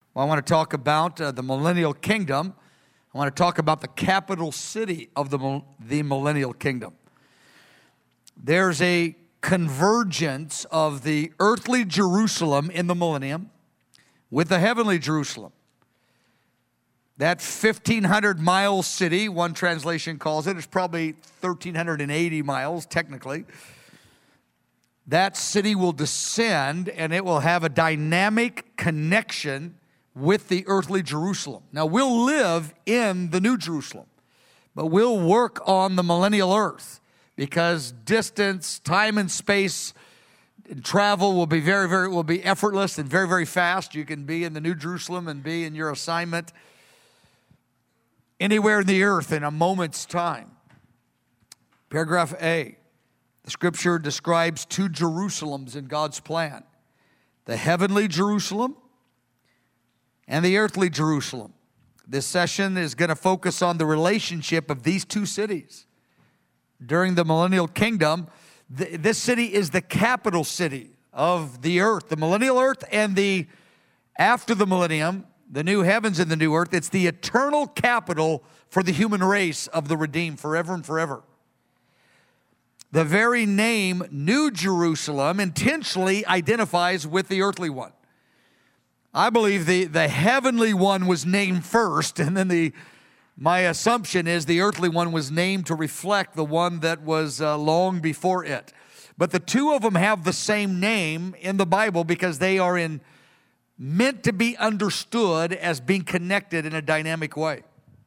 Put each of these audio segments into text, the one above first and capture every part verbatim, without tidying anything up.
Well, I want to talk about uh, the millennial kingdom. I want to talk about the capital city of the, the millennial kingdom. There's a convergence of the earthly Jerusalem in the millennium with the heavenly Jerusalem. That fifteen hundred mile city, one translation calls it, it's probably one thousand three hundred eighty miles technically. That city will descend and it will have a dynamic connection with the earthly Jerusalem. Now, we'll live in the new Jerusalem, but we'll work on the millennial earth because distance, time and space, and travel will be very, very, will be effortless and very, very fast. You can be in the new Jerusalem and be in your assignment anywhere in the earth in a moment's time. Paragraph A, the scripture describes two Jerusalems in God's plan. The heavenly Jerusalem and the earthly Jerusalem. This session is going to focus on the relationship of these two cities. During the millennial kingdom, th- this city is the capital city of the earth, the millennial earth, and the after the millennium, the new heavens and the new earth. It's the eternal capital for the human race of the redeemed forever and forever. The very name New Jerusalem intentionally identifies with the earthly one. I believe the, the heavenly one was named first, and then the my assumption is the earthly one was named to reflect the one that was uh, long before it. But the two of them have the same name in the Bible because they are in meant to be understood as being connected in a dynamic way.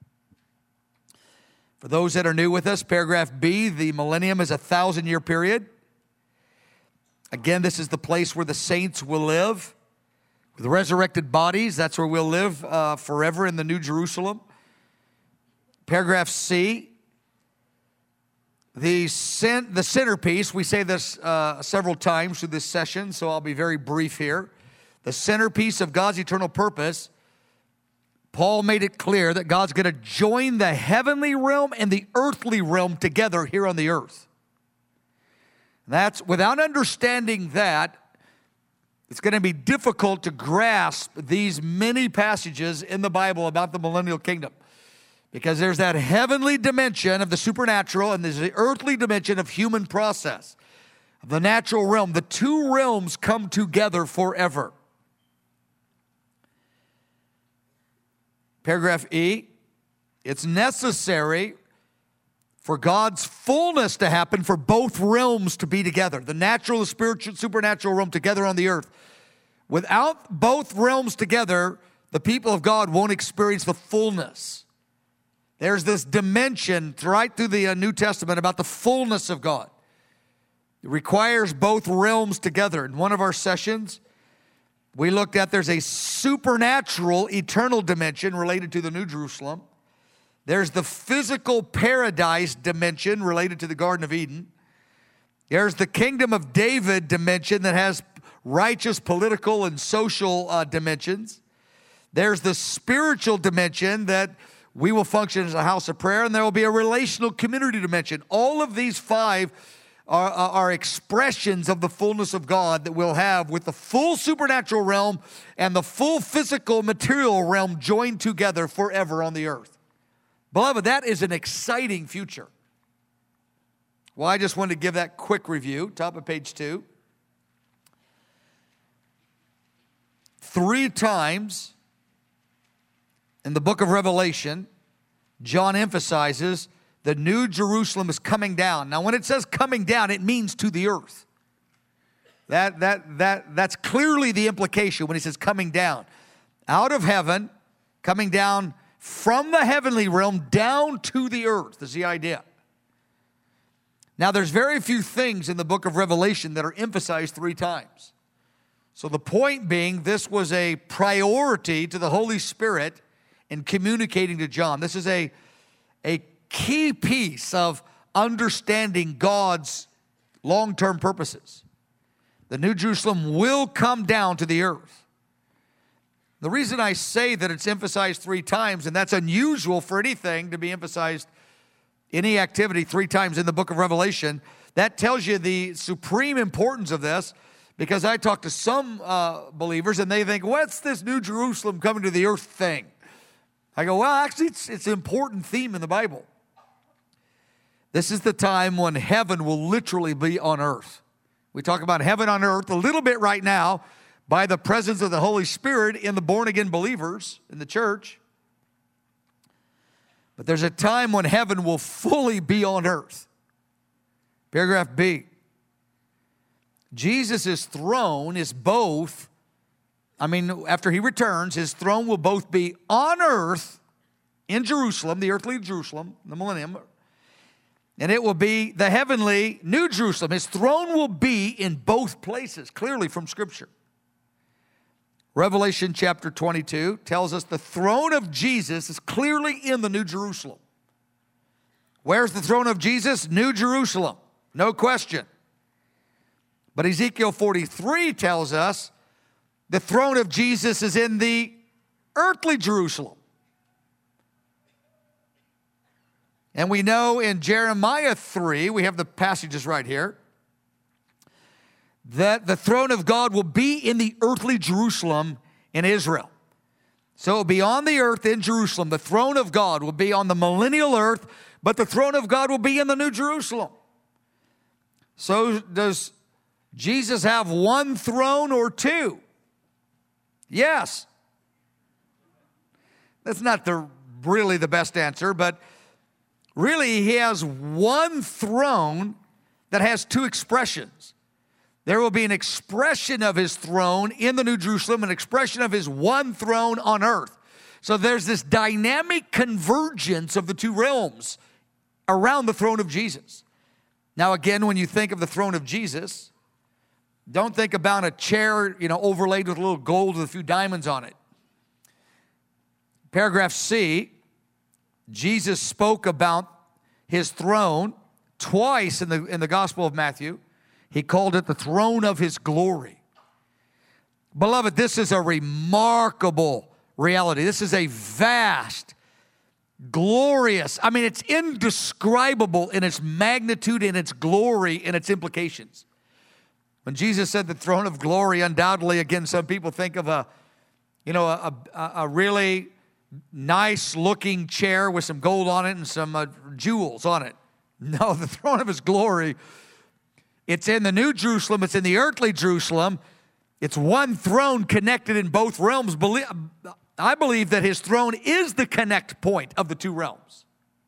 For those that are new with us, paragraph B, the millennium is a thousand-year period. Again, this is the place where the saints will live. With resurrected bodies, that's where we'll live uh, forever in the New Jerusalem. Paragraph C, the, cent- the centerpiece, we say this uh, several times through this session, so I'll be very brief here. The centerpiece of God's eternal purpose, Paul made it clear that God's going to join the heavenly realm and the earthly realm together here on the earth. That's, without understanding that, it's going to be difficult to grasp these many passages in the Bible about the millennial kingdom because there's that heavenly dimension of the supernatural and there's the earthly dimension of human process, of the natural realm. The two realms come together forever. Paragraph E, it's necessary for God's fullness to happen, for both realms to be together, the natural, the spiritual, supernatural realm together on the earth. Without both realms together, the people of God won't experience the fullness. There's this dimension right through the New Testament about the fullness of God. It requires both realms together. In one of our sessions, we looked at there's a supernatural, eternal dimension related to the New Jerusalem. There's the physical paradise dimension related to the Garden of Eden. There's the kingdom of David dimension that has righteous, political, and social uh, dimensions. There's the spiritual dimension that we will function as a house of prayer, and there will be a relational community dimension. All of these five are, are expressions of the fullness of God that we'll have with the full supernatural realm and the full physical material realm joined together forever on the earth. Beloved, that is an exciting future. Well, I just wanted to give that quick review. Top of page two. Three times in the book of Revelation, John emphasizes the New Jerusalem is coming down. Now, when it says coming down, it means to the earth. That, that, that, that's clearly the implication when he says coming down. Out of heaven, coming down from the heavenly realm down to the earth is the idea. Now, there's very few things in the book of Revelation that are emphasized three times. So the point being, this was a priority to the Holy Spirit in communicating to John. This is a, a key piece of understanding God's long-term purposes. The New Jerusalem will come down to the earth. The reason I say that it's emphasized three times, and that's unusual for anything to be emphasized, any activity three times in the book of Revelation, that tells you the supreme importance of this, Because I talk to some uh, believers and they think, what's this New Jerusalem coming to the earth thing? I go, well, actually, it's, it's an important theme in the Bible. This is the time when heaven will literally be on earth. We talk about heaven on earth a little bit right now by the presence of the Holy Spirit in the born-again believers in the church. But there's a time when heaven will fully be on earth. Paragraph B. Jesus' throne is both, I mean, after he returns, his throne will both be on earth in Jerusalem, the earthly Jerusalem, the millennium, and it will be the heavenly New Jerusalem. His throne will be in both places, clearly from Scripture. Revelation chapter twenty-two tells us the throne of Jesus is clearly in the New Jerusalem. Where's the throne of Jesus? New Jerusalem, no question. But Ezekiel forty-three tells us the throne of Jesus is in the earthly Jerusalem. And we know in Jeremiah three, we have the passages right here, that the throne of God will be in the earthly Jerusalem in Israel. So it will be on the earth in Jerusalem. The throne of God will be on the millennial earth, but the throne of God will be in the New Jerusalem. So does Jesus have one throne or two? Yes. That's not the really the best answer, but really he has one throne that has two expressions. There will be an expression of his throne in the New Jerusalem, an expression of his one throne on earth. So there's this dynamic convergence of the two realms around the throne of Jesus. Now again, when you think of the throne of Jesus, don't think about a chair, you know, overlaid with a little gold with a few diamonds on it. Paragraph C, Jesus spoke about his throne twice in the, in the Gospel of Matthew. He called it the throne of his glory. Beloved, this is a remarkable reality. This is a vast, glorious, I mean, it's indescribable in its magnitude, in its glory, in its implications. When Jesus said the throne of glory, undoubtedly, again, some people think of a, you know, a, a, a really nice-looking chair with some gold on it and some uh, jewels on it. No, the throne of his glory, it's in the New Jerusalem, it's in the earthly Jerusalem. It's one throne connected in both realms. I believe that his throne is the connect point of the two realms.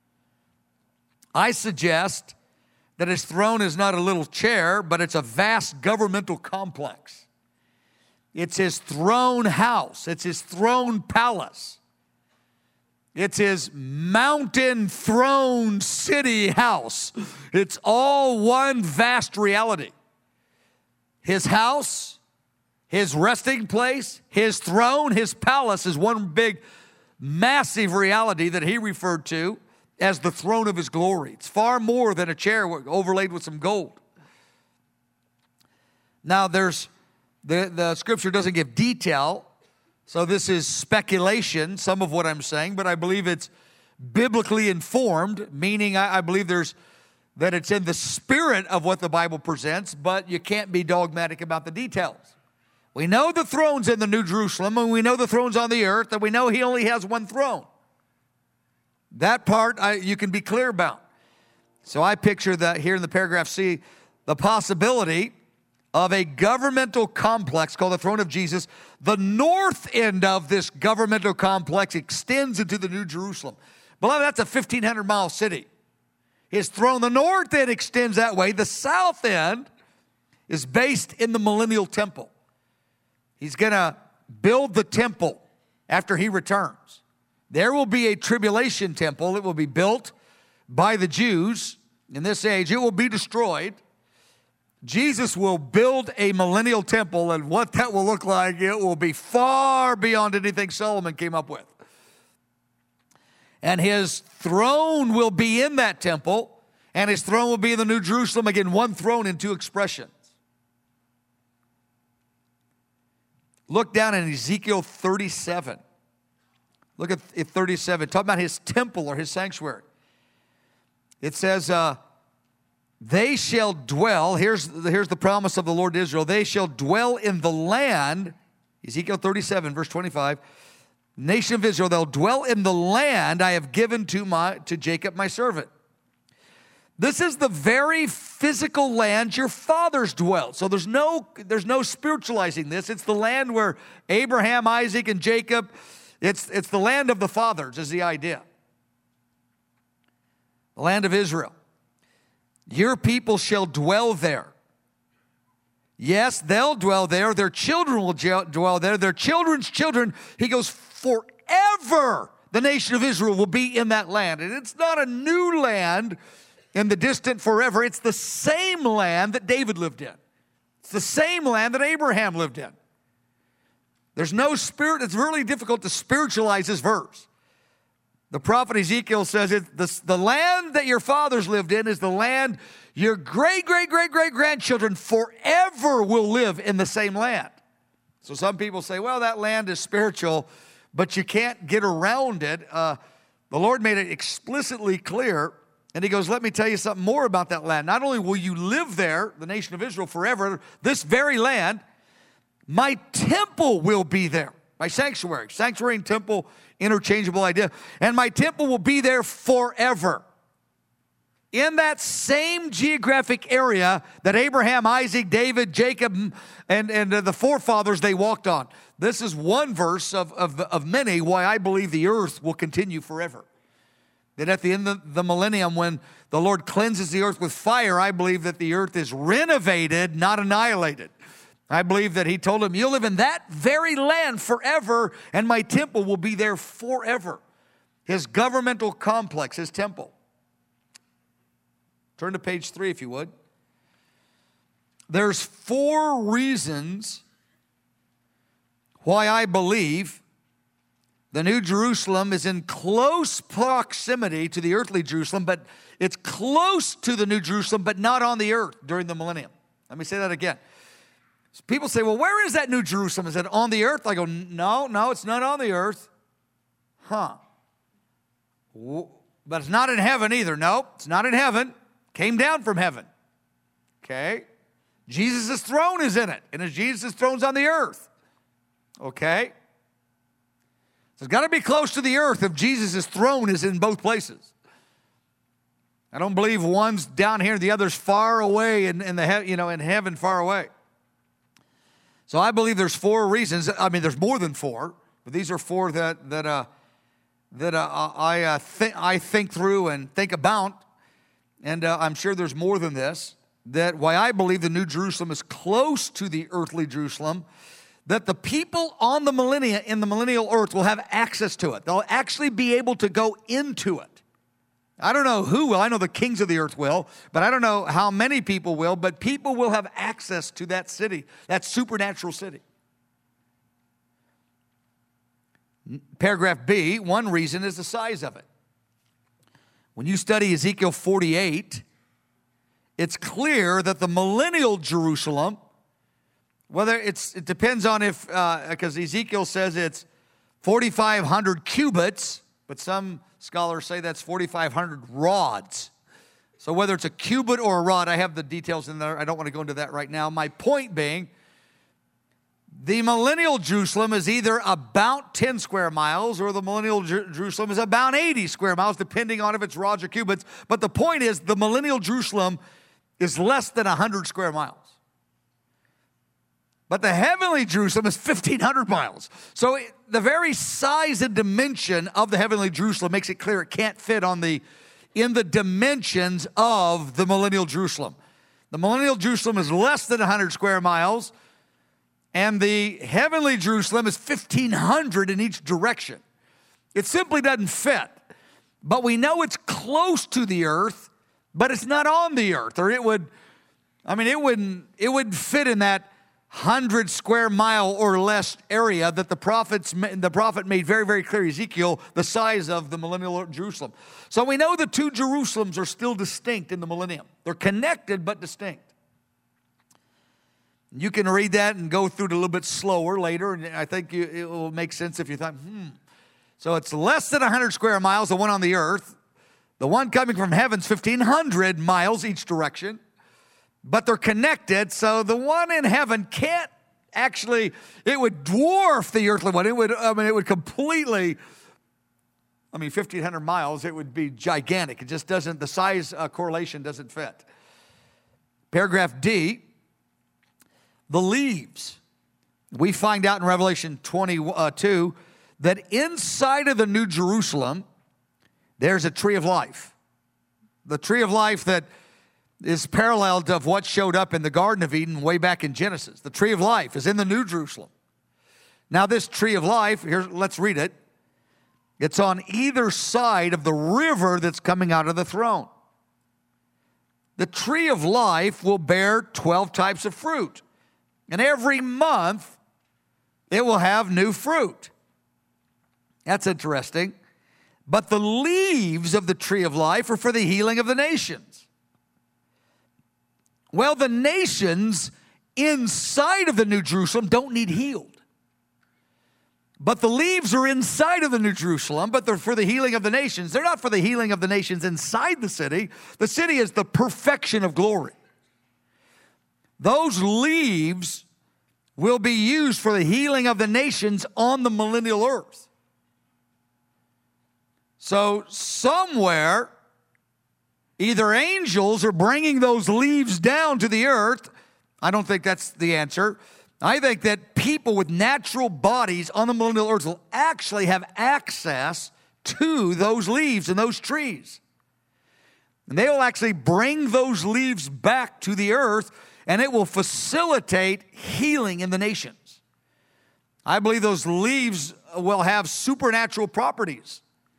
I suggest that his throne is not a little chair, but it's a vast governmental complex. It's his throne house. It's his throne palace. It's his mountain throne city house. It's all one vast reality. His house, his resting place, his throne, his palace is one big, massive reality that he referred to as the throne of his glory. It's far more than a chair overlaid with some gold. Now, there's the, the scripture doesn't give detail, so this is speculation, some of what I'm saying, but I believe it's biblically informed, meaning I, I believe there's that it's in the spirit of what the Bible presents, but you can't be dogmatic about the details. We know the throne's in the New Jerusalem, and we know the throne's on the earth, and we know he only has one throne. That part I, you can be clear about. So I picture that here in the paragraph C, the possibility of a governmental complex called the throne of Jesus. The north end of this governmental complex extends into the New Jerusalem. Beloved, that's a fifteen hundred mile city. His throne, the north end extends that way. The south end is based in the millennial temple. He's going to build the temple after he returns. There will be a tribulation temple. It will be built by the Jews in this age. It will be destroyed. Jesus will build a millennial temple, and what that will look like, it will be far beyond anything Solomon came up with. And his throne will be in that temple, and his throne will be in the New Jerusalem. Again, one throne in two expressions. Look down in Ezekiel thirty-seven. Look at thirty-seven. Talk about his temple or his sanctuary. It says, uh, They shall dwell, here's, here's the promise of the Lord to Israel, they shall dwell in the land, Ezekiel thirty-seven, verse twenty-five, nation of Israel, they'll dwell in the land I have given to my to Jacob my servant. This is the very physical land your fathers dwelt. So there's no, there's no spiritualizing this. It's the land where Abraham, Isaac, and Jacob, it's, it's the land of the fathers is the idea. The land of Israel. Your people shall dwell there. Yes, they'll dwell there. Their children will dwell there. Their children's children, he goes, forever the nation of Israel will be in that land. And it's not a new land in the distant forever. It's the same land that David lived in. It's the same land that Abraham lived in. There's no spirit. It's really difficult to spiritualize this verse. The prophet Ezekiel says it, the, the land that your fathers lived in is the land your great, great, great, great grandchildren forever will live in the same land. So some people say, well, that land is spiritual, but you can't get around it. Uh, the Lord made it explicitly clear. And he goes, let me tell you something more about that land. Not only will you live there, the nation of Israel, forever, this very land, my temple will be there. My sanctuary. Sanctuary and temple, interchangeable idea. And my temple will be there forever. In that same geographic area that Abraham, Isaac, David, Jacob, and, and the forefathers, they walked on. This is one verse of, of, of many why I believe the earth will continue forever. That at the end of the millennium, when the Lord cleanses the earth with fire, I believe that the earth is renovated, not annihilated. I believe that he told him, you'll live in that very land forever, and my temple will be there forever. His governmental complex, his temple. Turn to page three, if you would. There's four reasons why I believe the New Jerusalem is in close proximity to the earthly Jerusalem, but it's close to the New Jerusalem, but not on the earth during the millennium. Let me say that again. So people say, well, where is that New Jerusalem? Is it on the earth? I go, no, no, it's not on the earth. Huh. But it's not in heaven either. No, it's not in heaven. Came down from heaven. Okay. Jesus' throne is in it, and Jesus' throne's on the earth. Okay. So it's got to be close to the earth if Jesus' throne is in both places. I don't believe one's down here, the other's far away in, in the he, you know in heaven, far away. So I believe there's four reasons. I mean, there's more than four, but these are four that that uh, that uh, I uh, think I think through and think about, and uh, I'm sure there's more than this. That why I believe the New Jerusalem is close to the earthly Jerusalem. That the people on the millennia, in the millennial earth, will have access to it. They'll actually be able to go into it. I don't know who will. I know the kings of the earth will, but I don't know how many people will, but people will have access to that city, that supernatural city. Paragraph B, one reason is the size of it. When you study Ezekiel forty-eight, it's clear that the millennial Jerusalem, whether it's, it depends on if, because uh, Ezekiel says it's forty-five hundred cubits, but some scholars say that's forty-five hundred rods. So whether it's a cubit or a rod, I have the details in there. I don't want to go into that right now. My point being, the millennial Jerusalem is either about ten square miles or the millennial Jer- Jerusalem is about eighty square miles, depending on if it's rods or cubits. But the point is, the millennial Jerusalem is less than one hundred square miles. But the heavenly Jerusalem is fifteen hundred miles. So it, the very size and dimension of the heavenly Jerusalem makes it clear it can't fit on the in the dimensions of the millennial Jerusalem. The millennial Jerusalem is less than one hundred square miles, and the heavenly Jerusalem is fifteen hundred in each direction. It simply doesn't fit. But we know it's close to the earth, but it's not on the earth, or it would, I mean, it wouldn't, it wouldn't fit in that hundred square mile or less area that the prophets, the prophet made very, very clear, Ezekiel, the size of the millennial Jerusalem. So we know the two Jerusalems are still distinct in the millennium. They're connected but distinct. You can read that and go through it a little bit slower later, and I think you, it will make sense if you thought, hmm. So it's less than one hundred square miles, the one on the earth, The one coming from heaven's fifteen hundred miles each direction, but they're connected, so the one in heaven can't actually, it would dwarf the earthly one. It would, I mean, it would completely, I mean, fifteen hundred miles, it would be gigantic. It just doesn't, the size uh, correlation doesn't fit. Paragraph D, the leaves. We find out in Revelation twenty-two that inside of the New Jerusalem, there's a tree of life. The tree of life that is parallel to what showed up in the Garden of Eden way back in Genesis. The tree of life is in the New Jerusalem. Now this tree of life, here, let's read it. It's on either side of the river that's coming out of the throne. The tree of life will bear twelve types of fruit. And every month, it will have new fruit. That's interesting. But the leaves of the tree of life are for the healing of the nations. Well, the nations inside of the New Jerusalem don't need healed. But the leaves are inside of the New Jerusalem, but they're for the healing of the nations. They're not for the healing of the nations inside the city. The city is the perfection of glory. Those leaves will be used for the healing of the nations on the millennial earth. So somewhere, either angels are bringing those leaves down to the earth. I don't think that's the answer. I think that people with natural bodies on the millennial earth will actually have access to those leaves and those trees. And they will actually bring those leaves back to the earth, and it will facilitate healing in the nations. I believe those leaves will have supernatural properties.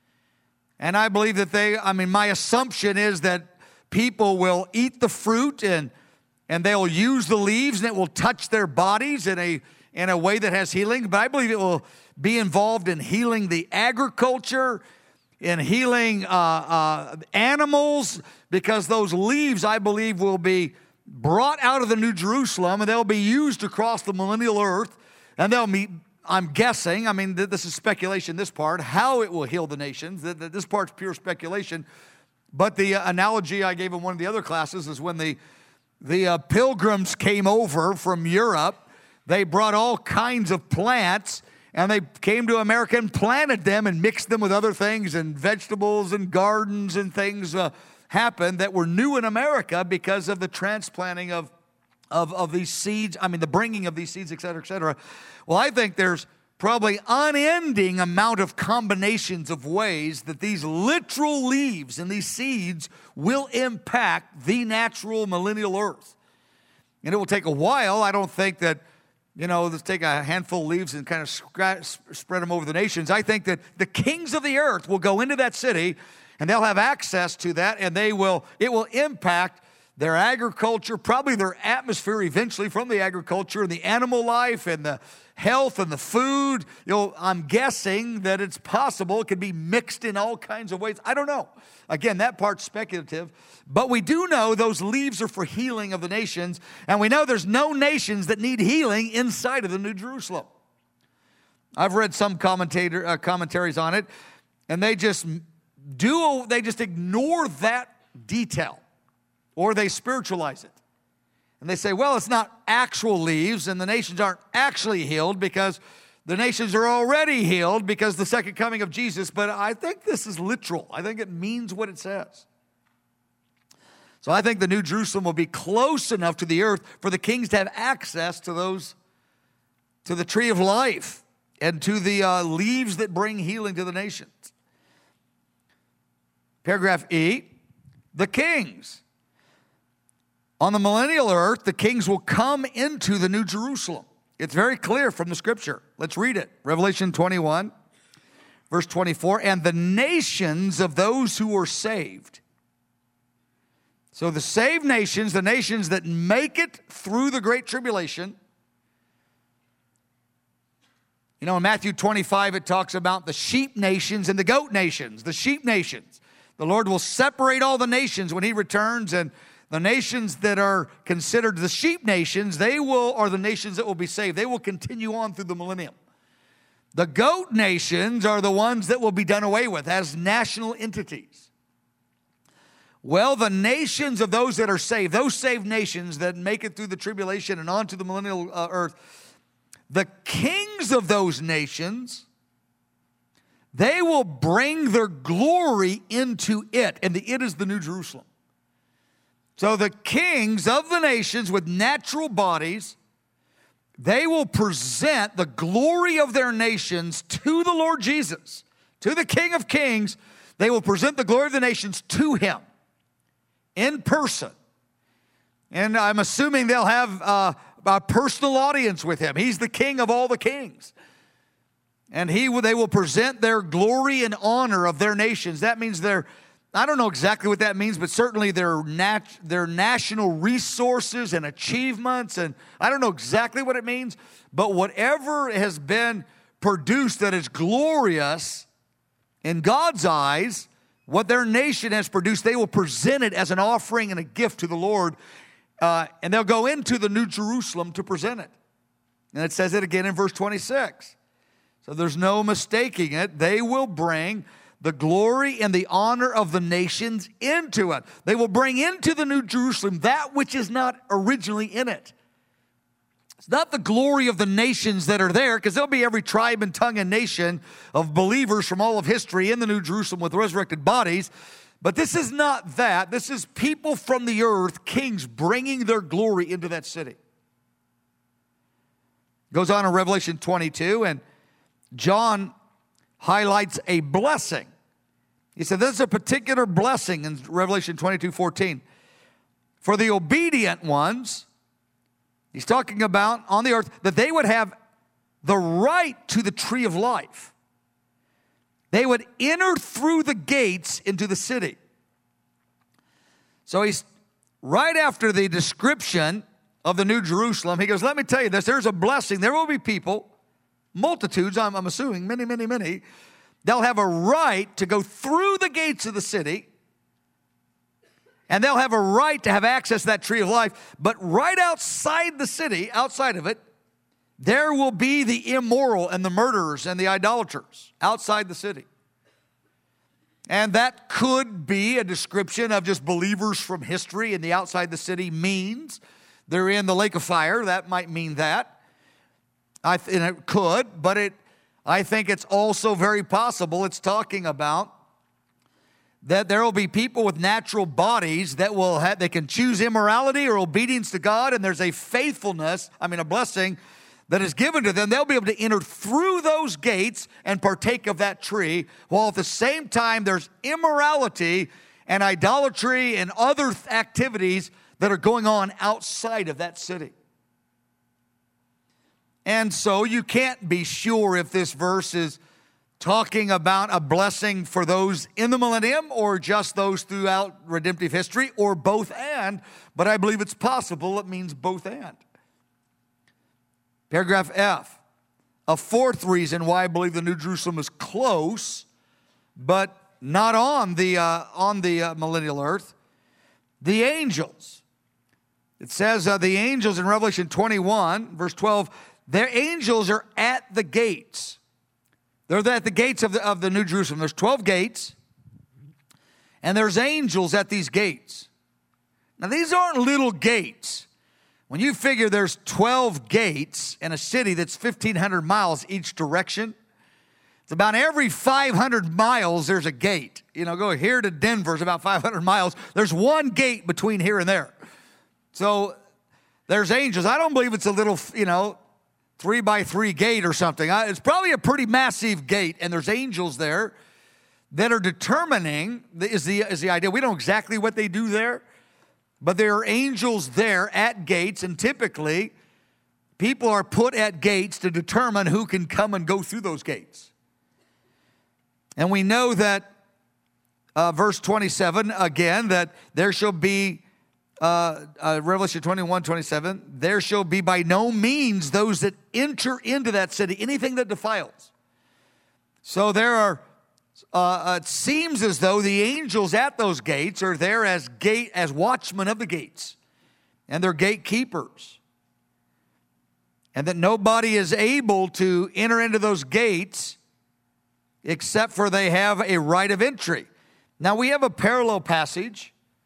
And I believe that they, I mean, my assumption is that people will eat the fruit and and they'll use the leaves and it will touch their bodies in a, in a way that has healing. But I believe it will be involved in healing the agriculture, in healing uh, uh, animals, because those leaves, I believe, will be brought out of the New Jerusalem and they'll be used across the millennial earth. And they'll meet, I'm guessing, I mean, this is speculation, this part, how it will heal the nations. This part's pure speculation. But the analogy I gave in one of the other classes is when the, the uh, pilgrims came over from Europe, they brought all kinds of plants, and they came to America and planted them and mixed them with other things, and vegetables and gardens and things uh, happened that were new in America because of the transplanting of Of, of these seeds, I mean, the bringing of these seeds, et cetera, et cetera. Well, I think there's probably unending amount of combinations of ways that these literal leaves and these seeds will impact the natural millennial earth. And it will take a while. I don't think that, you know, let's take a handful of leaves and kind of scratch, spread them over the nations. I think that the kings of the earth will go into that city, and they'll have access to that, and they will, it will impact their agriculture, probably their atmosphere eventually from the agriculture and the animal life and the health and the food. You know, I'm guessing that it's possible it could be mixed in all kinds of ways. I don't know. Again, that part's speculative. But we do know those leaves are for healing of the nations. And we know there's no nations that need healing inside of the New Jerusalem. I've read some commentator uh, commentaries on it, and they just do, they just ignore that detail. Or they spiritualize it. And they say, well, it's not actual leaves, and the nations aren't actually healed because the nations are already healed because of the second coming of Jesus. But I think this is literal. I think it means what it says. So I think the New Jerusalem will be close enough to the earth for the kings to have access to those, to the tree of life and to the uh, leaves that bring healing to the nations. Paragraph E, the kings. On the millennial earth, the kings will come into the New Jerusalem. It's very clear from the scripture. Let's read it. Revelation twenty-one, verse twenty-four. And the nations of those who are saved. So the saved nations, the nations that make it through the great tribulation. You know, in Matthew twenty-five, it talks about the sheep nations and the goat nations. The sheep nations. The Lord will separate all the nations when he returns, and the nations that are considered the sheep nations, they will, are the nations that will be saved. They will continue on through the millennium. The goat nations are the ones that will be done away with as national entities. Well, the nations of those that are saved, those saved nations that make it through the tribulation and onto the millennial uh, earth, the kings of those nations, they will bring their glory into it. And the it is the New Jerusalem. So the kings of the nations with natural bodies, they will present the glory of their nations to the Lord Jesus, to the King of Kings. They will present the glory of the nations to him in person. And I'm assuming they'll have uh, a personal audience with him. He's the King of all the kings. And he they will present their glory and honor of their nations. That means their, I don't know exactly what that means, but certainly their, nat, their national resources and achievements. And I don't know exactly what it means, but whatever has been produced that is glorious in God's eyes, what their nation has produced, they will present it as an offering and a gift to the Lord. Uh, and they'll go into the New Jerusalem to present it. And it says it again in verse twenty-six. So there's no mistaking it. They will bring the glory and the honor of the nations into it. They will bring into the New Jerusalem that which is not originally in it. It's not the glory of the nations that are there, because there'll be every tribe and tongue and nation of believers from all of history in the New Jerusalem with resurrected bodies. But this is not that. This is people from the earth, kings, bringing their glory into that city. Goes on in Revelation twenty-two, and John highlights a blessing. He said there's a particular blessing in Revelation twenty-two fourteen. For the obedient ones, he's talking about on the earth, that they would have the right to the tree of life. They would enter through the gates into the city. So he's right after the description of the New Jerusalem, he goes, let me tell you this, there's a blessing. There will be people, multitudes, I'm, I'm assuming, many, many, many, they'll have a right to go through the gates of the city, and they'll have a right to have access to that tree of life. But right outside the city, outside of it, there will be the immoral and the murderers and the idolaters outside the city. And that could be a description of just believers from history, and the outside the city means they're in the lake of fire. That might mean that. I th- and it could, but it. I think it's also very possible it's talking about that there will be people with natural bodies that will have, they can choose immorality or obedience to God, and there's a faithfulness, I mean a blessing, that is given to them. They'll be able to enter through those gates and partake of that tree, while at the same time there's immorality and idolatry and other activities that are going on outside of that city. And so you can't be sure if this verse is talking about a blessing for those in the millennium or just those throughout redemptive history, or both and, but I believe it's possible it means both and. Paragraph F, a fourth reason why I believe the New Jerusalem is close, but not on the, uh, on the uh, millennial earth. The angels. It says uh, the angels in Revelation twenty-one, verse twelve, their angels are at the gates. They're at the gates of the, of the New Jerusalem. There's twelve gates, and there's angels at these gates. Now, these aren't little gates. When you figure there's twelve gates in a city that's fifteen hundred miles each direction, it's about every five hundred miles there's a gate. You know, go here to Denver is about five hundred miles. There's one gate between here and there. So there's angels. I don't believe it's a little, you know, three by three gate or something. It's probably a pretty massive gate, and there's angels there that are determining, is the, is the idea. We don't know exactly what they do there, but there are angels there at gates, and typically people are put at gates to determine who can come and go through those gates. And we know that uh, verse twenty-seven, again, that there shall be, uh, uh, Revelation twenty-one, twenty-seven, there shall be by no means those that enter into that city, anything that defiles. So there are, uh, it seems as though the angels at those gates are there as gate, as watchmen of the gates, and they're gatekeepers. And that nobody is able to enter into those gates except for they have a right of entry. Now we have a parallel passage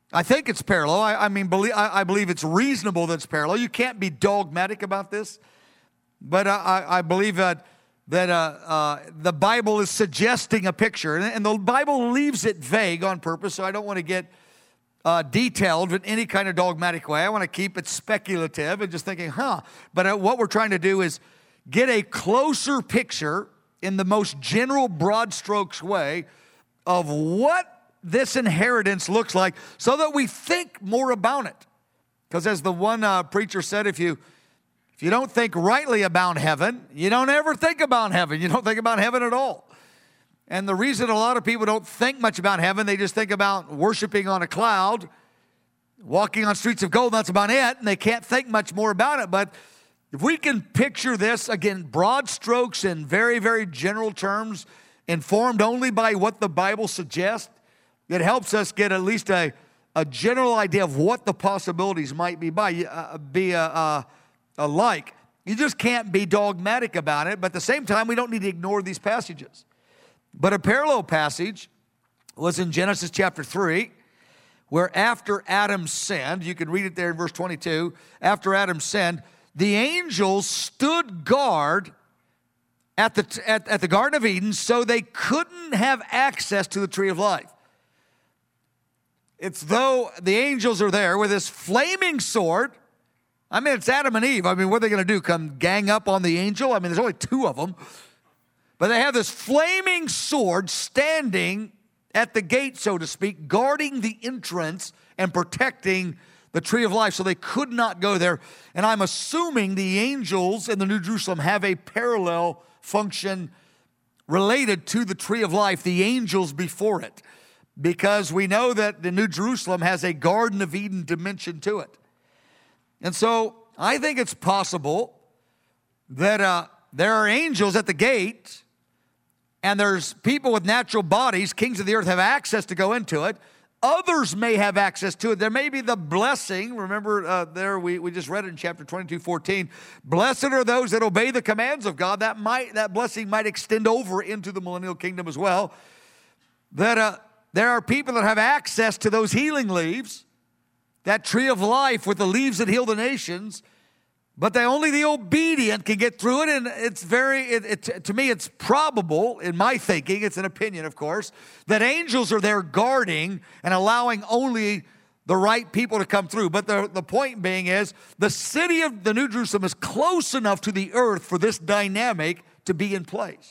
I think it's parallel. I, I mean, believe, I, I believe it's reasonable that it's parallel. You can't be dogmatic about this. But I, I believe that, that uh, uh, the Bible is suggesting a picture. And, and the Bible leaves it vague on purpose, so I don't want to get uh, detailed in any kind of dogmatic way. I want to keep it speculative and just thinking, huh. But uh, what we're trying to do is get a closer picture in the most general, broad strokes way of what this inheritance looks like so that we think more about it. Because as the one uh, preacher said, if you if you don't think rightly about heaven, you don't ever think about heaven. You don't think about heaven at all. And the reason a lot of people don't think much about heaven, they just think about worshiping on a cloud, walking on streets of gold, that's about it, and they can't think much more about it. But if we can picture this, again, broad strokes in very, very general terms, informed only by what the Bible suggests, it helps us get at least a, a general idea of what the possibilities might be by uh, be uh, uh, uh, like. You just can't be dogmatic about it, but at the same time, we don't need to ignore these passages. But a parallel passage was in Genesis chapter three, where after Adam sinned, you can read it there in verse twenty-two, after Adam sinned, the angels stood guard at the, at, at the Garden of Eden so they couldn't have access to the tree of life. It's though the angels are there with this flaming sword. I mean, it's Adam and Eve. I mean, what are they going to do? Come gang up on the angel? I mean, there's only two of them. But they have this flaming sword standing at the gate, so to speak, guarding the entrance and protecting the tree of life, so they could not go there. And I'm assuming the angels in the New Jerusalem have a parallel function related to the tree of life, the angels before it. Because we know that the New Jerusalem has a Garden of Eden dimension to it. And so I think it's possible that uh, there are angels at the gate, and there's people with natural bodies, kings of the earth, have access to go into it. Others may have access to it. There may be the blessing. Remember uh, there, we, we just read it in chapter twenty-two, fourteen. Blessed are those that obey the commands of God. That might that blessing might extend over into the millennial kingdom as well. That uh, there are people that have access to those healing leaves, that tree of life with the leaves that heal the nations, but they, only the obedient can get through it. And it's very, it, it, to me, it's probable, in my thinking, it's an opinion, of course, that angels are there guarding and allowing only the right people to come through. But the, the point being is, the city of the New Jerusalem is close enough to the earth for this dynamic to be in place.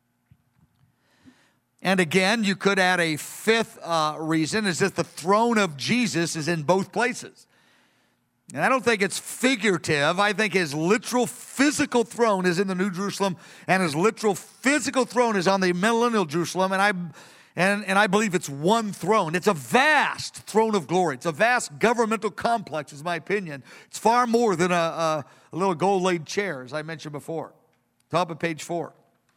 And again, you could add a fifth uh, reason, is that the throne of Jesus is in both places. And I don't think it's figurative. I think his literal physical throne is in the New Jerusalem, and his literal physical throne is on the millennial Jerusalem. And I, and, and I believe it's one throne. It's a vast throne of glory. It's a vast governmental complex, is my opinion. It's far more than a, a, a little gold-laid chair, as I mentioned before. Top of page four.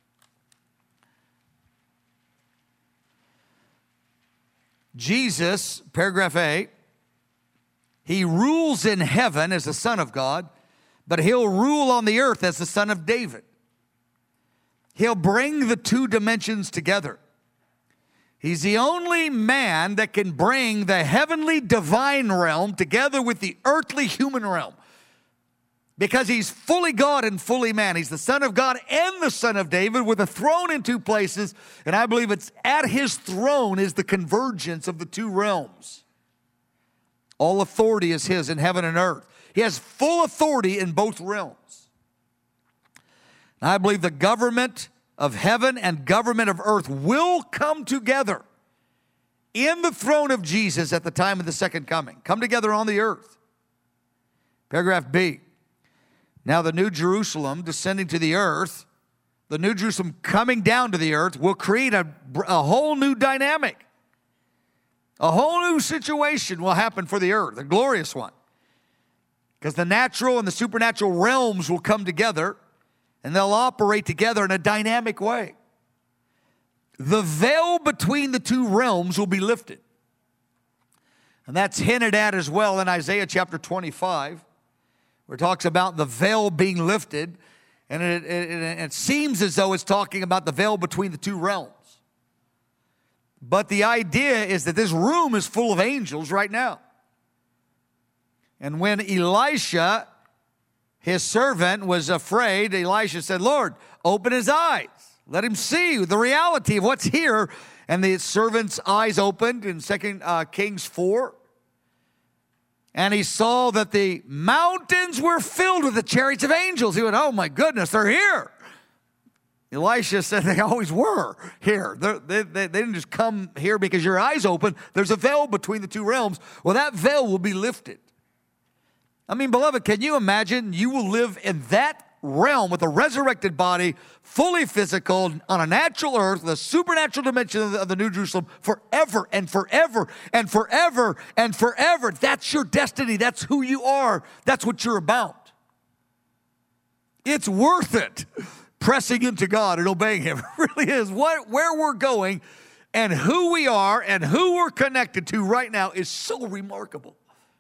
Jesus, paragraph A, he rules in heaven as the Son of God, but he'll rule on the earth as the Son of David. He'll bring the two dimensions together. He's the only man that can bring the heavenly divine realm together with the earthly human realm, because he's fully God and fully man. He's the Son of God and the Son of David with a throne in two places. And I believe it's at his throne is the convergence of the two realms. All authority is his in heaven and earth. He has full authority in both realms. And I believe the government of heaven and government of earth will come together in the throne of Jesus at the time of the second coming. Come together on the earth. Paragraph B. Now the New Jerusalem descending to the earth, the New Jerusalem coming down to the earth, will create a, a whole new dynamic. A whole new situation will happen for the earth, a glorious one. Because the natural and the supernatural realms will come together, and they'll operate together in a dynamic way. The veil between the two realms will be lifted. And that's hinted at as well in Isaiah chapter twenty-five. Where it talks about the veil being lifted, and it, it, it seems as though it's talking about the veil between the two realms. But the idea is that this room is full of angels right now. And when Elisha, his servant, was afraid, Elisha said, Lord, open his eyes. Let him see the reality of what's here. And the servant's eyes opened in Second uh, Kings four. And he saw that the mountains were filled with the chariots of angels. He went, oh my goodness, they're here. Elisha said they always were here. They, they, they didn't just come here because your eyes open. There's a veil between the two realms. Well, that veil will be lifted. I mean, beloved, can you imagine you will live in that realm with a resurrected body, fully physical, on a natural earth, the supernatural dimension of the, of the New Jerusalem forever and forever and forever and forever. That's your destiny. That's who you are. That's what you're about. It's worth it, pressing into God and obeying Him. It really is. What, where we're going and who we are and who we're connected to right now is so remarkable.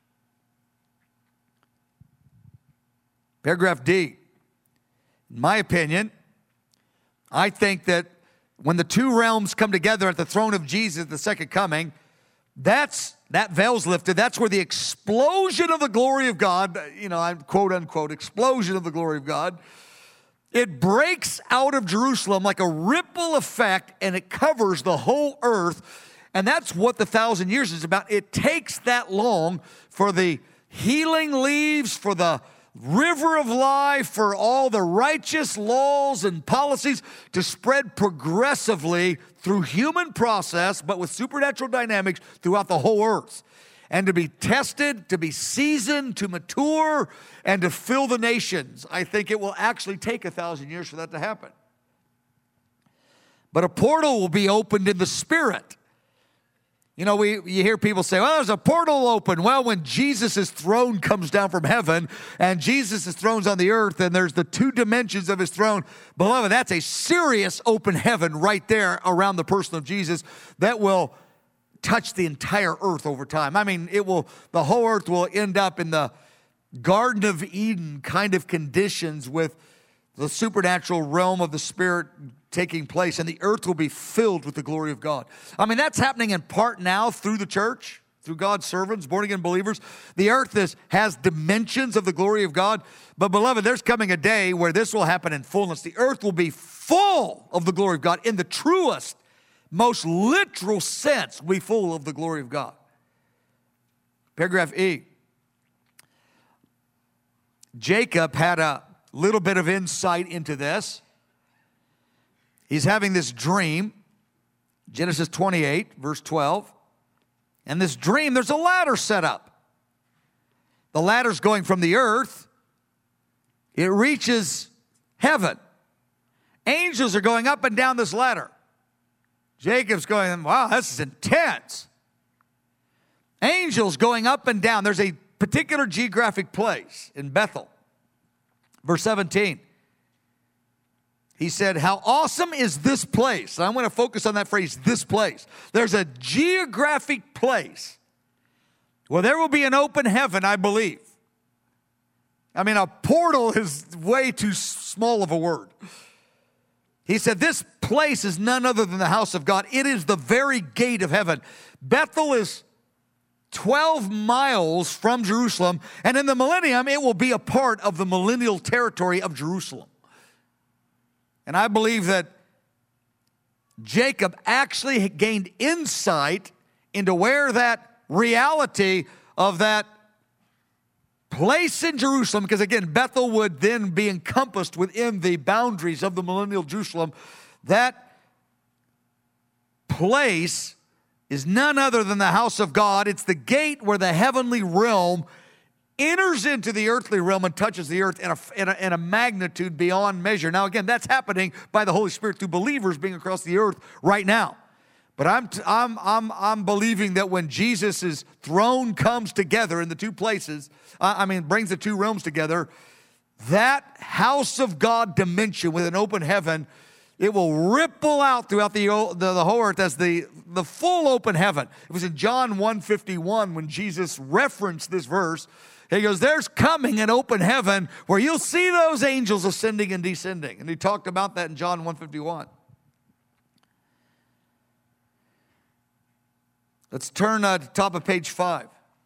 Paragraph D. In my opinion, I think that when the two realms come together at the throne of Jesus, the second coming, that's, that veil's lifted. That's where the explosion of the glory of God, you know, I'm quote unquote, explosion of the glory of God, it breaks out of Jerusalem like a ripple effect and it covers the whole earth. And that's what the thousand years is about. It takes that long for the healing leaves, for the river of life, for all the righteous laws and policies to spread progressively through human process, but with supernatural dynamics throughout the whole earth. And to be tested, to be seasoned, to mature, and to fill the nations. I think it will actually take a thousand years for that to happen. But a portal will be opened in the Spirit. You know, we you hear people say, well, there's a portal open. Well, when Jesus' throne comes down from heaven and Jesus' throne's on the earth and there's the two dimensions of his throne, beloved, that's a serious open heaven right there around the person of Jesus that will touch the entire earth over time. I mean, it will, the whole earth will end up in the Garden of Eden kind of conditions with the supernatural realm of the Spirit taking place, and the earth will be filled with the glory of God. I mean, that's happening in part now through the church, through God's servants, born-again believers. The earth is, has dimensions of the glory of God. But, beloved, there's coming a day where this will happen in fullness. The earth will be full of the glory of God in the truest, most literal sense, will be full of the glory of God. Paragraph E. Jacob had a little bit of insight into this. He's having this dream, Genesis twenty-eight, verse twelve. And this dream, there's a ladder set up. The ladder's going from the earth. It reaches heaven. Angels are going up and down this ladder. Jacob's going, wow, this is intense. Angels going up and down. There's a particular geographic place in Bethel. Verse seventeen. He said, how awesome is this place? And I'm going to focus on that phrase, this place. There's a geographic place where there will be an open heaven, I believe. I mean, a portal is way too small of a word. He said, this place is none other than the house of God. It is the very gate of heaven. Bethel is twelve miles from Jerusalem, and in the millennium, it will be a part of the millennial territory of Jerusalem. And I believe that Jacob actually gained insight into where that reality of that place in Jerusalem, because again, Bethel would then be encompassed within the boundaries of the millennial Jerusalem. That place is none other than the house of God. It's the gate where the heavenly realm enters into the earthly realm and touches the earth in a, in a, in a magnitude beyond measure. Now, again, that's happening by the Holy Spirit through believers being across the earth right now. But I'm, I'm, I'm, I'm believing that when Jesus' throne comes together in the two places, I mean, brings the two realms together, that house of God dimension with an open heaven, it will ripple out throughout the, the, the whole earth as the, the full open heaven. It was in John one fifty-one when Jesus referenced this verse. He goes, there's coming an open heaven where you'll see those angels ascending and descending. And he talked about that in John one fifty-one. Let's turn uh, to the top of page five.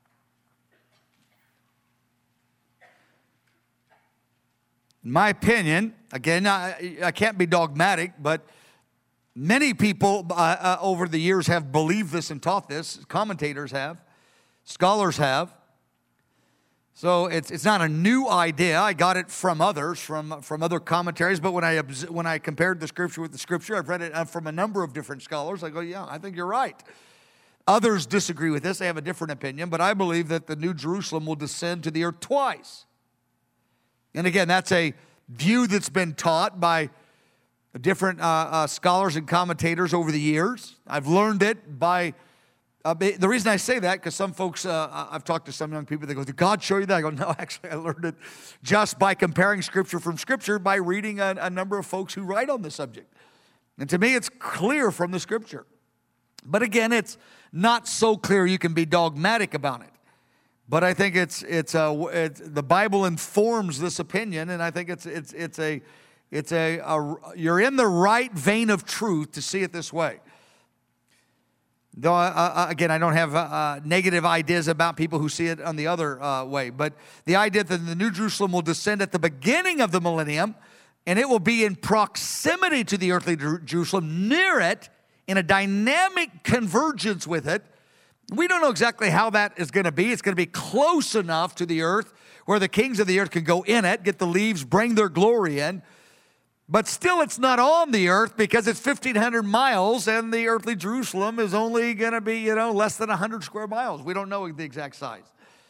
In my opinion, again, I, I can't be dogmatic, but many people uh, uh, over the years have believed this and taught this. Commentators have. Scholars have. So it's it's not a new idea. I got it from others, from, from other commentaries. But when I when I compared the Scripture with the Scripture, I've read it from a number of different scholars. I go, yeah, I think you're right. Others disagree with this. They have a different opinion. But I believe that the New Jerusalem will descend to the earth twice. And again, that's a view that's been taught by different uh, uh, scholars and commentators over the years. I've learned it by, uh, the reason I say that, because some folks, uh, I've talked to some young people, they go, did God show you that? I go, no, actually, I learned it just by comparing Scripture from Scripture, by reading a, a number of folks who write on the subject. And to me, it's clear from the Scripture. But again, it's not so clear you can be dogmatic about it. But I think it's it's a it's, the Bible informs this opinion, and I think it's it's it's a it's a, a you're in the right vein of truth to see it this way. Though uh, again, I don't have uh, negative ideas about people who see it on the other uh, way, but the idea that the New Jerusalem will descend at the beginning of the millennium, and it will be in proximity to the earthly Jerusalem, near it, in a dynamic convergence with it. We don't know exactly how that is going to be. It's going to be close enough to the earth where the kings of the earth can go in it, get the leaves, bring their glory in. But still, it's not on the earth because it's fifteen hundred miles, and the earthly Jerusalem is only going to be, you know, less than one hundred square miles. We don't know the exact size.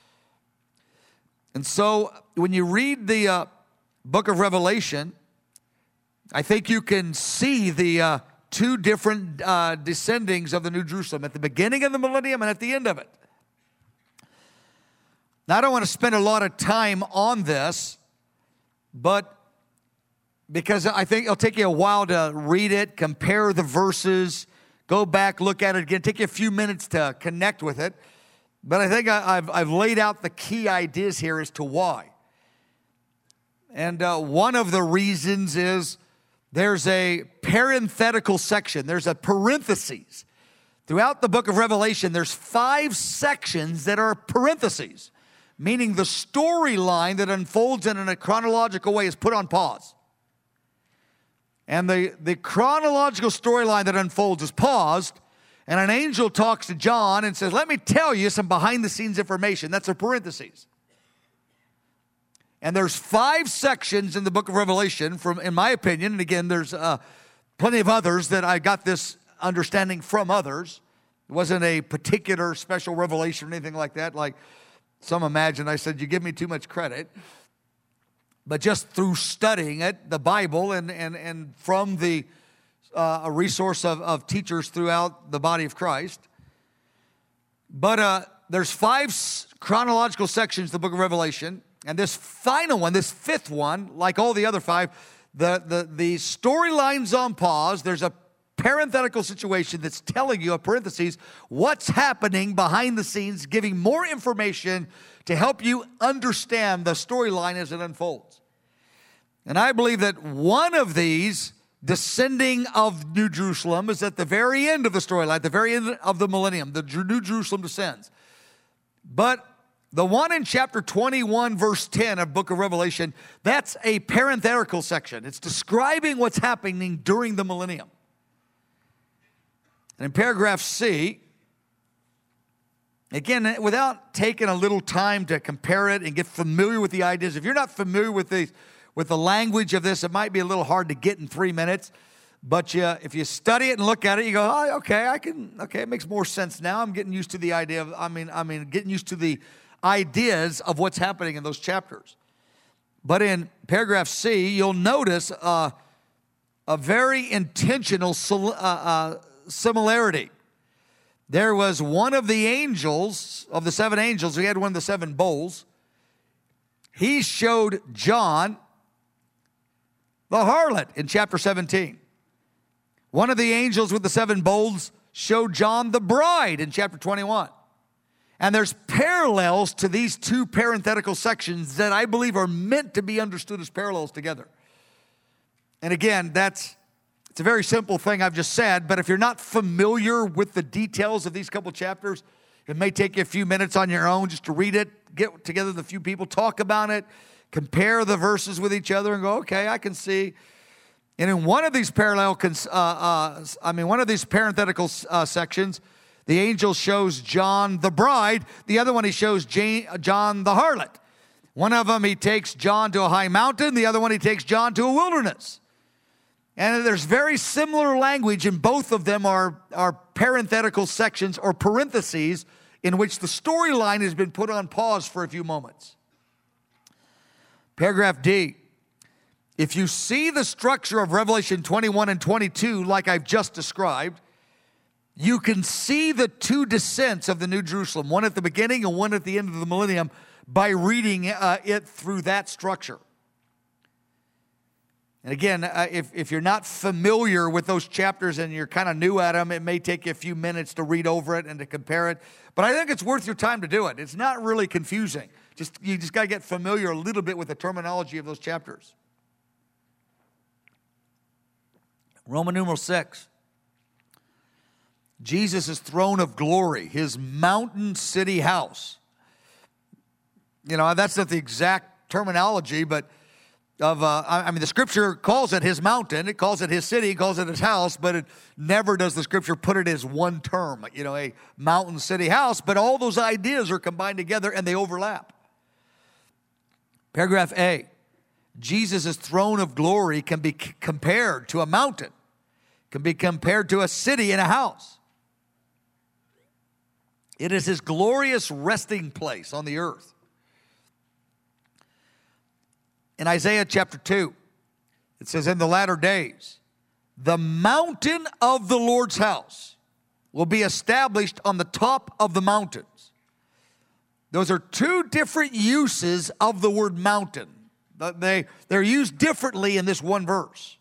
And so when you read the uh, book of Revelation, I think you can see the Uh, two different uh, descendings of the New Jerusalem, at the beginning of the millennium and at the end of it. Now, I don't want to spend a lot of time on this, but because I think it'll take you a while to read it, compare the verses, go back, look at it again, take you a few minutes to connect with it. But I think I, I've, I've laid out the key ideas here as to why. And uh, one of the reasons is there's a parenthetical section. There's a parentheses. Throughout the book of Revelation, there's five sections that are parentheses, meaning the storyline that unfolds in a chronological way is put on pause. And the, the chronological storyline that unfolds is paused, and an angel talks to John and says, let me tell you some behind-the-scenes information. That's a parentheses. And there's five sections in the book of Revelation, from, in my opinion, and again, there's uh, plenty of others that I got this understanding from others. It wasn't a particular special revelation or anything like that, like some imagine. I said, you give me too much credit. But just through studying it, the Bible, and, and, and from the uh, a resource of, of teachers throughout the body of Christ. But uh, there's five chronological sections of the book of Revelation. And this final one, this fifth one, like all the other five, the, the, the storyline's on pause. There's a parenthetical situation that's telling you, a parentheses, what's happening behind the scenes, giving more information to help you understand the storyline as it unfolds. And I believe that one of these, descending of New Jerusalem, is at the very end of the storyline, at the very end of the millennium. The New Jerusalem descends. But the one in chapter twenty-one, verse ten of book of Revelation, that's a parenthetical section. It's describing what's happening during the millennium. And in paragraph C, again, without taking a little time to compare it and get familiar with the ideas, if you're not familiar with the, with the language of this, it might be a little hard to get in three minutes. But you, if you study it and look at it, you go, oh, okay, I can, okay, it makes more sense now. I'm getting used to the idea of, I mean, I mean, getting used to the ideas of what's happening in those chapters. But in paragraph C, you'll notice uh, a very intentional uh, uh, similarity. There was one of the angels, of the seven angels, he had one of the seven bowls. He showed John the harlot in chapter seventeen. One of the angels with the seven bowls showed John the bride in chapter twenty-one. And there's parallels to these two parenthetical sections that I believe are meant to be understood as parallels together. And again, that's It's a very simple thing I've just said, but if you're not familiar with the details of these couple chapters, it may take you a few minutes on your own just to read it, get together with a few people, talk about it, compare the verses with each other and go, okay, I can see. And in one of these parallel, uh, uh, I mean, one of these parenthetical uh, sections, the angel shows John the bride. The other one, he shows Jane, John the harlot. One of them, he takes John to a high mountain. The other one, he takes John to a wilderness. And there's very similar language, and both of them are, are parenthetical sections or parentheses in which the storyline has been put on pause for a few moments. Paragraph D. If you see the structure of Revelation twenty-one and twenty-two like I've just described, you can see the two descents of the New Jerusalem, one at the beginning and one at the end of the millennium, by reading uh, it through that structure. And again, uh, if, if you're not familiar with those chapters and you're kind of new at them, it may take you a few minutes to read over it and to compare it. But I think it's worth your time to do it. It's not really confusing. Just You just got to get familiar a little bit with the terminology of those chapters. Roman numeral six. Jesus' throne of glory, his mountain city house. You know, that's not the exact terminology, but of uh, I mean, the Scripture calls it his mountain, it calls it his city, it calls it his house, but it never does the Scripture put it as one term, you know, a mountain city house, but all those ideas are combined together and they overlap. Paragraph A, Jesus' throne of glory can be c- compared to a mountain, can be compared to a city and a house. It is his glorious resting place on the earth. In Isaiah chapter two, it says, in the latter days, the mountain of the Lord's house will be established on the top of the mountains. Those are two different uses of the word mountain. They, they're used differently in this one verse.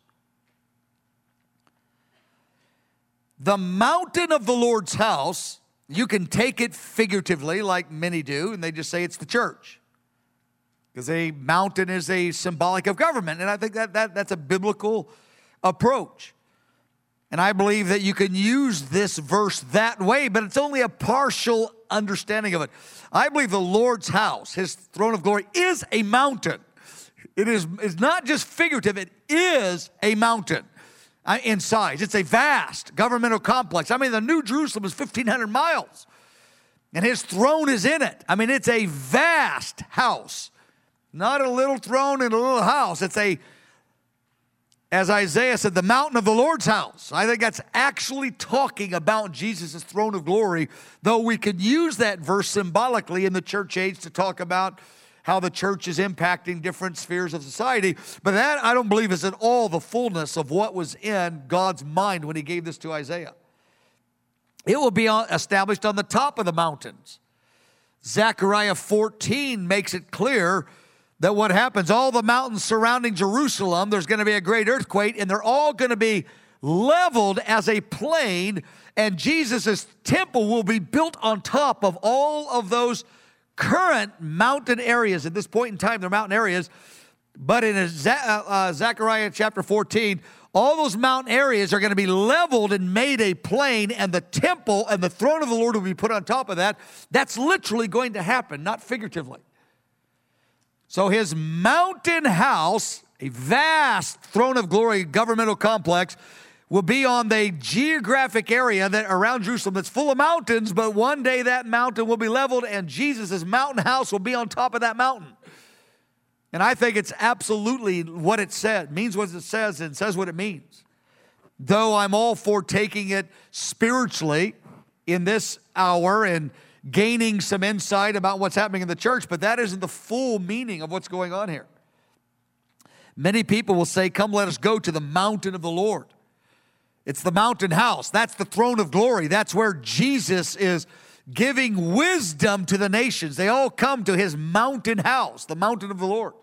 The mountain of the Lord's house, you can take it figuratively like many do, and they just say it's the church. Because a mountain is a symbolic of government. And I think that, that that's a biblical approach. And I believe that you can use this verse that way, but it's only a partial understanding of it. I believe the Lord's house, his throne of glory, is a mountain. It is it's not just figurative, it is a mountain in size. It's a vast governmental complex. I mean, the New Jerusalem is fifteen hundred miles, and his throne is in it. I mean, it's a vast house. Not a little throne in a little house. It's a, as Isaiah said, the mountain of the Lord's house. I think that's actually talking about Jesus' throne of glory, though we could use that verse symbolically in the church age to talk about how the church is impacting different spheres of society. But that, I don't believe, is at all the fullness of what was in God's mind when he gave this to Isaiah. It will be established on the top of the mountains. Zechariah fourteen makes it clear that what happens, all the mountains surrounding Jerusalem, there's going to be a great earthquake, and they're all going to be leveled as a plain, and Jesus' temple will be built on top of all of those current mountain areas. At this point in time, they're mountain areas, but in uh, Zechariah chapter fourteen, all those mountain areas are going to be leveled and made a plain, and the temple and the throne of the Lord will be put on top of that. That's literally going to happen, not figuratively. So his mountain house, a vast throne of glory governmental complex, will be on the geographic area that around Jerusalem that's full of mountains, but one day that mountain will be leveled and Jesus' mountain house will be on top of that mountain. And I think it's absolutely what it says, means what it says and says what it means. Though I'm all for taking it spiritually in this hour and gaining some insight about what's happening in the church, but that isn't the full meaning of what's going on here. Many people will say, come, let us go to the mountain of the Lord. It's the mountain house. That's the throne of glory. That's where Jesus is giving wisdom to the nations. They all come to his mountain house, the mountain of the Lord.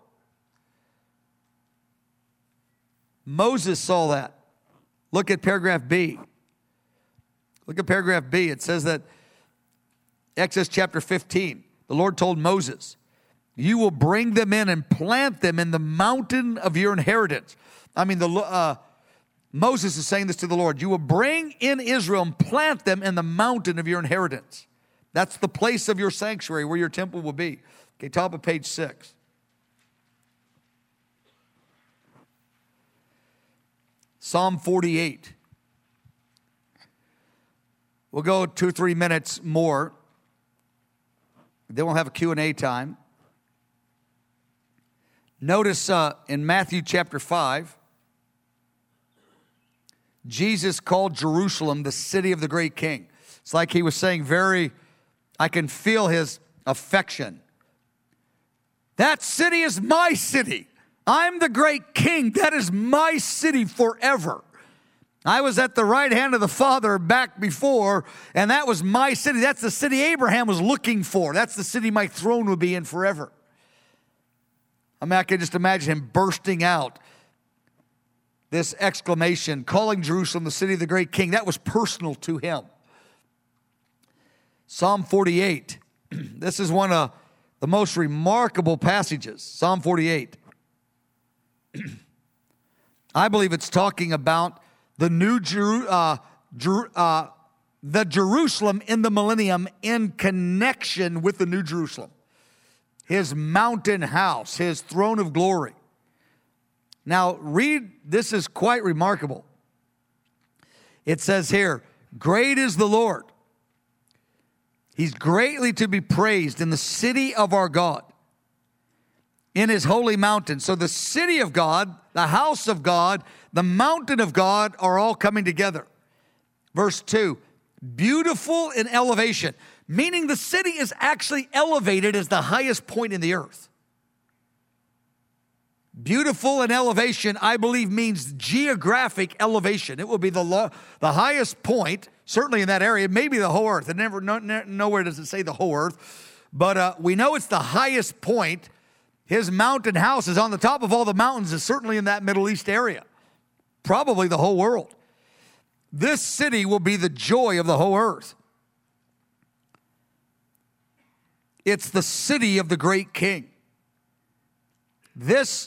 Moses saw that. Look at paragraph B. Look at paragraph B. It says that Exodus chapter fifteen, the Lord told Moses, you will bring them in and plant them in the mountain of your inheritance. I mean, the uh, Moses is saying this to the Lord. You will bring in Israel and plant them in the mountain of your inheritance. That's the place of your sanctuary where your temple will be. Okay, top of page six. Psalm forty-eight. We'll go two or three minutes more. Then we'll have a Q and A time. Notice uh, in Matthew chapter five, Jesus called Jerusalem the city of the great king. It's like he was saying very, I can feel his affection. That city is my city. I'm the great king. That is my city forever. I was at the right hand of the Father back before, and that was my city. That's the city Abraham was looking for. That's the city my throne would be in forever. I mean, I can just imagine him bursting out this exclamation, calling Jerusalem the city of the great king. That was personal to him. Psalm forty-eight. This is one of the most remarkable passages. Psalm forty-eight. I believe it's talking about the new Jeru- uh, Jer- uh, the Jerusalem in the millennium in connection with the New Jerusalem. His mountain house, his throne of glory. Now, read, this is quite remarkable. It says here, great is the Lord. He's greatly to be praised in the city of our God, in his holy mountain. So the city of God, the house of God, the mountain of God are all coming together. Verse two, beautiful in elevation, meaning the city is actually elevated as the highest point in the earth. Beautiful in elevation, I believe, means geographic elevation. It will be the lo- the highest point, certainly in that area, maybe the whole earth. It never, no, nowhere does it say the whole earth, but uh, we know it's the highest point. His mountain house is on the top of all the mountains, is certainly in that Middle East area, probably the whole world. This city will be the joy of the whole earth. It's the city of the great king. This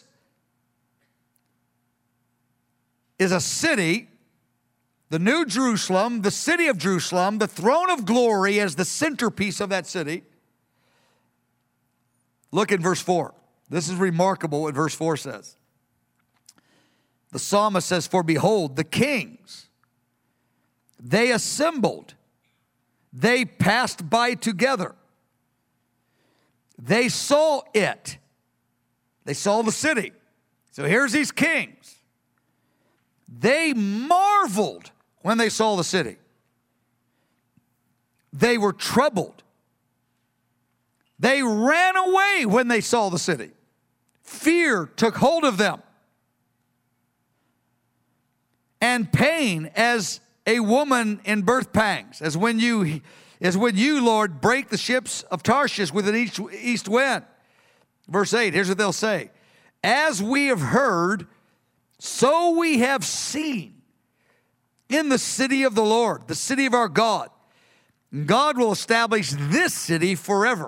is a city, the New Jerusalem, the city of Jerusalem, the throne of glory as the centerpiece of that city. Look at verse four. This is remarkable what verse four says. The psalmist says, for behold, the kings, they assembled, they passed by together. They saw it. They saw the city. So here's these kings. They marveled when they saw the city. They were troubled. They ran away when they saw the city. Fear took hold of them. And pain as a woman in birth pangs, as when you, as when you, Lord, break the ships of Tarshish with an east, east wind. Verse eight, here's what they'll say. As we have heard, so we have seen in the city of the Lord, the city of our God. God will establish this city forever.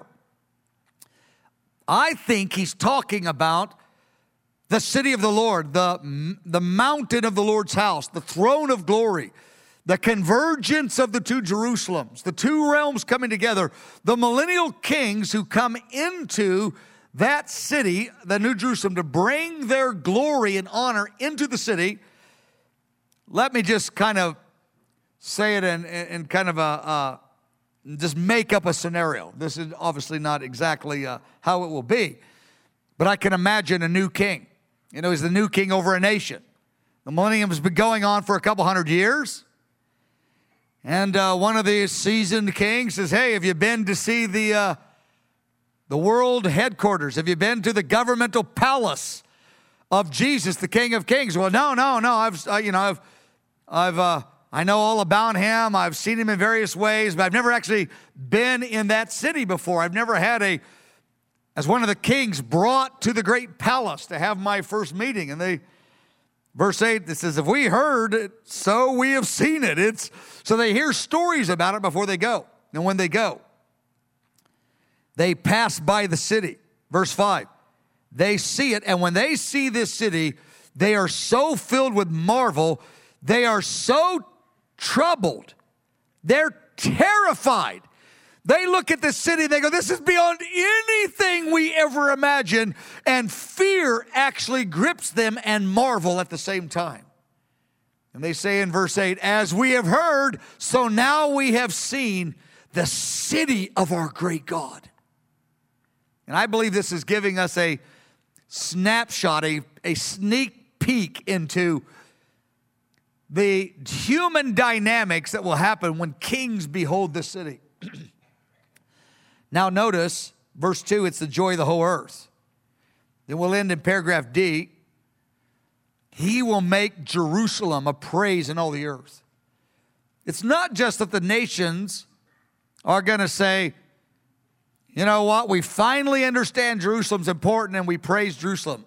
I think he's talking about the city of the Lord, the, the mountain of the Lord's house, the throne of glory, the convergence of the two Jerusalems, the two realms coming together, the millennial kings who come into that city, the New Jerusalem, to bring their glory and honor into the city. Let me just kind of say it in, in kind of a, uh, just make up a scenario. This is obviously not exactly uh, how it will be, but I can imagine a new king. You know, he's the new king over a nation. The millennium has been going on for a couple hundred years. And uh, one of these seasoned kings says, hey, have you been to see the uh, the world headquarters? Have you been to the governmental palace of Jesus, the King of Kings? Well, no, no, no. I've, uh, you know, I've, I've, uh, I know all about him. I've seen him in various ways, but I've never actually been in that city before. I've never had a, as one of the kings brought to the great palace to have my first meeting. And they, verse eight, it says, if we heard it, so we have seen it. It's, so they hear stories about it before they go. And when they go, they pass by the city. Verse five, they see it. And when they see this city, they are so filled with marvel They are so troubled. They're terrified. They look at the city, they go, this is beyond anything we ever imagined. And fear actually grips them and marvel at the same time. And they say in verse eight, as we have heard, so now we have seen the city of our great God. And I believe this is giving us a snapshot, a, a sneak peek into the human dynamics that will happen when kings behold the city. Now notice, verse two, it's the joy of the whole earth. Then we'll end in paragraph D. He will make Jerusalem a praise in all the earth. It's not just that the nations are going to say, you know what, we finally understand Jerusalem's important and we praise Jerusalem.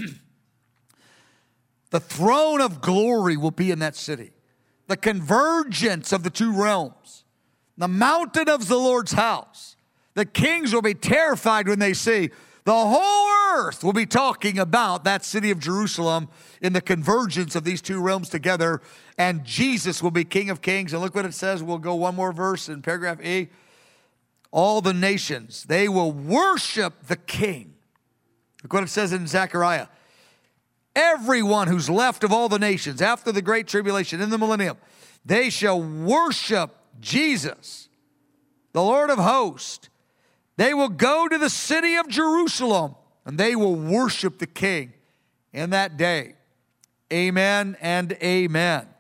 The throne of glory will be in that city. The convergence of the two realms. The mountain of the Lord's house. The kings will be terrified when they see the whole earth will be talking about that city of Jerusalem in the convergence of these two realms together. And Jesus will be King of Kings. And look what it says. We'll go one more verse in paragraph E. All the nations, they will worship the King. Look what it says in Zechariah. Everyone who's left of all the nations after the great tribulation in the millennium, they shall worship Jesus, the Lord of hosts. They will go to the city of Jerusalem and they will worship the King in that day. Amen and amen.